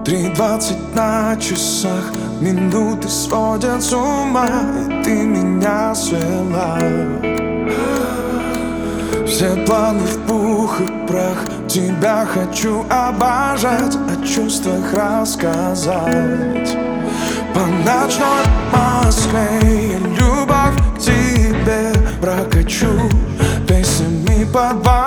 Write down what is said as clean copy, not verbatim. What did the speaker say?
3:20 на часах, минуты сводят с ума, и ты меня свела. Все планы в пух и прах, тебя хочу обожать, о чувствах рассказать. По ночной Москве я любовь к тебе прокачу, песнями подвал.